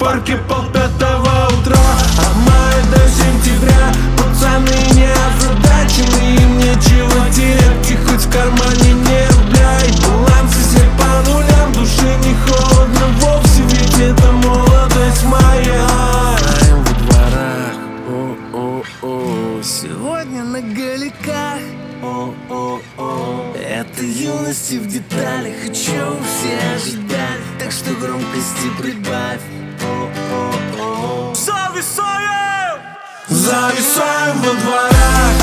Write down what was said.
парке 4:30 утра. От мая до сентября пацаны не озадачены, им нечего терять, и хоть в кармане не рубля. И баланс все по нулям, душе не холодно вовсе, ведь это молодость моя. Знаем во дворах, о-о-о, сегодня на галиках, о-о-о. Это юности в деталях, и чего все ожидали, так что громкости прибавь. Зависаем! Зависаем во дворах.